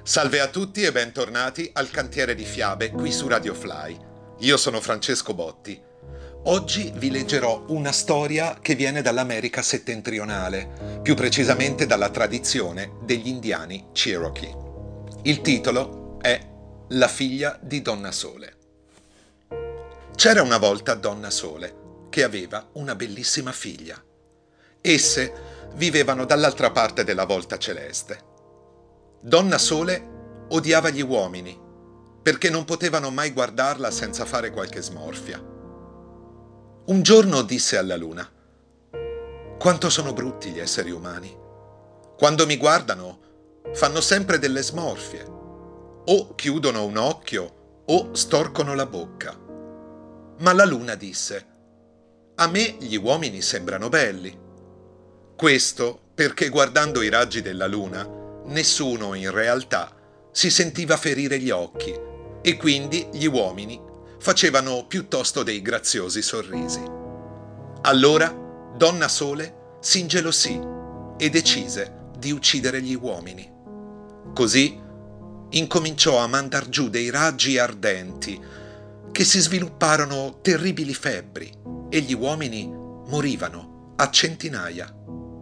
Salve a tutti e bentornati al Cantiere di Fiabe qui su Radio Fly. Io sono Francesco Botti. Oggi vi leggerò una storia che viene dall'America settentrionale, più precisamente dalla tradizione degli indiani Cherokee. Il titolo è La figlia di Donna Sole. C'era una volta Donna Sole che aveva una bellissima figlia. Esse vivevano dall'altra parte della volta celeste. Donna Sole odiava gli uomini perché non potevano mai guardarla senza fare qualche smorfia. Un giorno disse alla luna: «Quanto sono brutti gli esseri umani. Quando mi guardano fanno sempre delle smorfie. O chiudono un occhio o storcono la bocca». Ma la luna disse: «A me gli uomini sembrano belli». Questo perché guardando i raggi della luna nessuno in realtà si sentiva ferire gli occhi e quindi gli uomini facevano piuttosto dei graziosi sorrisi. Allora Donna Sole si ingelosì e decise di uccidere gli uomini. Così incominciò a mandar giù dei raggi ardenti che si svilupparono terribili febbri e gli uomini morivano a centinaia.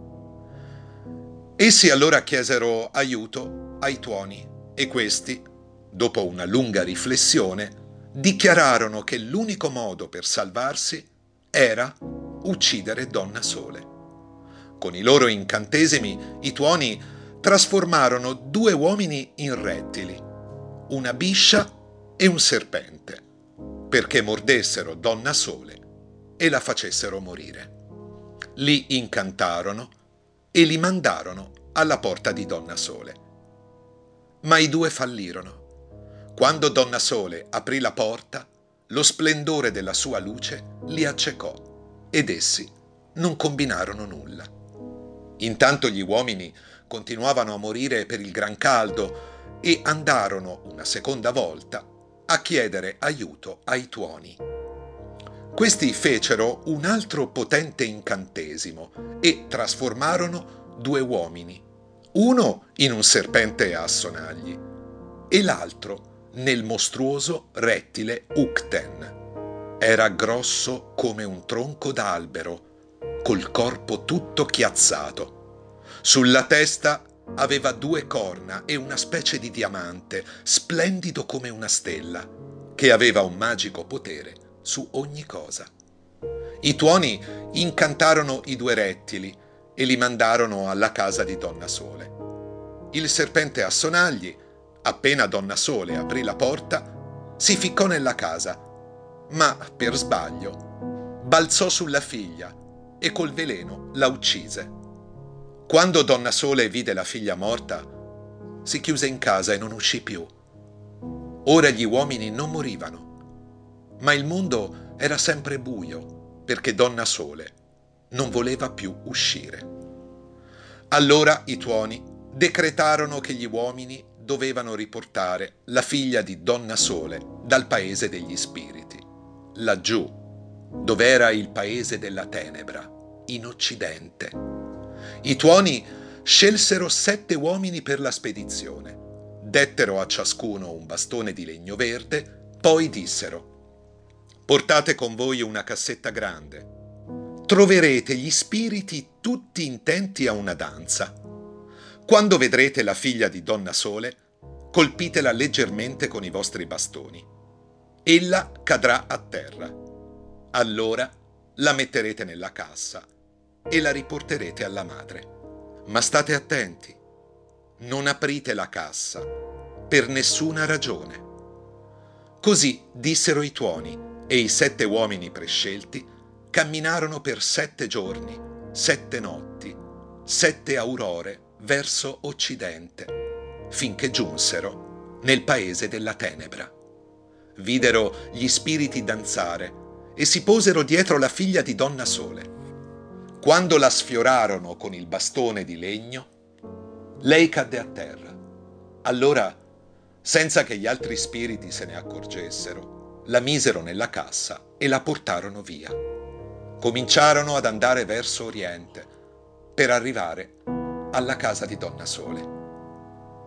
Essi allora chiesero aiuto ai tuoni e questi, dopo una lunga riflessione, dichiararono che l'unico modo per salvarsi era uccidere Donna Sole. Con i loro incantesimi, i tuoni trasformarono due uomini in rettili, una biscia e un serpente, perché mordessero Donna Sole e la facessero morire. Li incantarono e li mandarono alla porta di Donna Sole. Ma i due fallirono. Quando Donna Sole aprì la porta, lo splendore della sua luce li accecò ed essi non combinarono nulla. Intanto gli uomini continuavano a morire per il gran caldo e andarono una seconda volta a chiedere aiuto ai tuoni. Questi fecero un altro potente incantesimo e trasformarono due uomini, uno in un serpente a sonagli e l'altro nel mostruoso rettile Ucten. Era grosso come un tronco d'albero, col corpo tutto chiazzato. Sulla testa aveva due corna e una specie di diamante, splendido come una stella, che aveva un magico potere su ogni cosa. I tuoni incantarono i due rettili e li mandarono alla casa di Donna Sole. Il serpente a sonagli, appena Donna Sole aprì la porta, si ficcò nella casa, ma per sbaglio balzò sulla figlia e col veleno la uccise. Quando Donna Sole vide la figlia morta, si chiuse in casa e non uscì più. Ora gli uomini non morivano, ma il mondo era sempre buio perché Donna Sole non voleva più uscire. Allora i tuoni decretarono che gli uomini dovevano riportare la figlia di Donna Sole dal paese degli spiriti, laggiù, dove era il paese della tenebra, in Occidente. I tuoni scelsero 7 uomini per la spedizione, dettero a ciascuno un bastone di legno verde, poi dissero: «Portate con voi una cassetta grande. Troverete gli spiriti tutti intenti a una danza. Quando vedrete la figlia di Donna Sole, colpitela leggermente con i vostri bastoni. Ella cadrà a terra. Allora la metterete nella cassa e la riporterete alla madre. Ma state attenti, non aprite la cassa per nessuna ragione». Così dissero i tuoni e i 7 uomini prescelti camminarono per 7 giorni, 7 notti, 7 aurore verso occidente, finché giunsero nel paese della tenebra. Videro gli spiriti danzare e si posero dietro la figlia di Donna Sole. Quando la sfiorarono con il bastone di legno, lei cadde a terra. Allora, senza che gli altri spiriti se ne accorgessero, la misero nella cassa e la portarono via. Cominciarono ad andare verso oriente per arrivare alla casa di Donna Sole.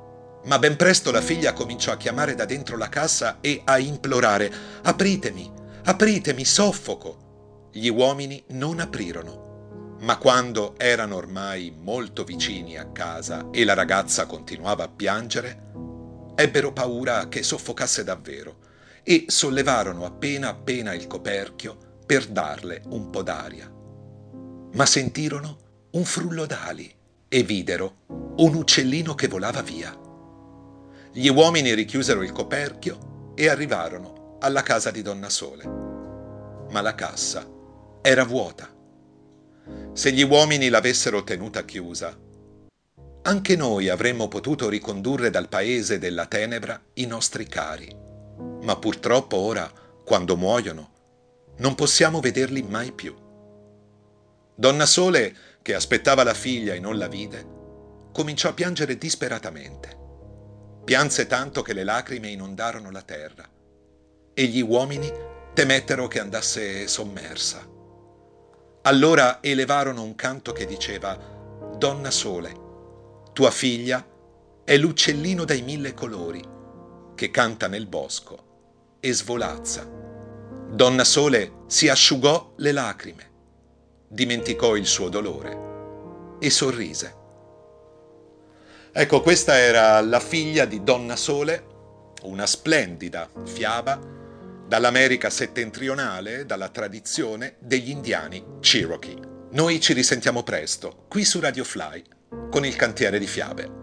Ma ben presto la figlia cominciò a chiamare da dentro la cassa e a implorare: Apritemi, apritemi, soffoco! Gli uomini non aprirono. Ma quando erano ormai molto vicini a casa e la ragazza continuava a piangere, ebbero paura che soffocasse davvero e sollevarono appena appena il coperchio per darle un po' d'aria. Ma sentirono un frullo d'ali e videro un uccellino che volava via. Gli uomini richiusero il coperchio e arrivarono alla casa di Donna Sole. Ma la cassa era vuota. Se gli uomini l'avessero tenuta chiusa, anche noi avremmo potuto ricondurre dal paese della tenebra i nostri cari. Ma purtroppo ora, quando muoiono, non possiamo vederli mai più. Donna Sole, che aspettava la figlia e non la vide, cominciò a piangere disperatamente. Pianse tanto che le lacrime inondarono la terra e gli uomini temettero che andasse sommersa. Allora elevarono un canto che diceva: Donna Sole, tua figlia è l'uccellino dai 1000 colori che canta nel bosco e svolazza. Donna Sole si asciugò le lacrime, dimenticò il suo dolore e sorrise. Ecco, questa era La figlia di Donna Sole, una splendida fiaba dall'America settentrionale, dalla tradizione degli indiani Cherokee. Noi ci risentiamo presto, qui su Radio Fly, con il Cantiere di Fiabe.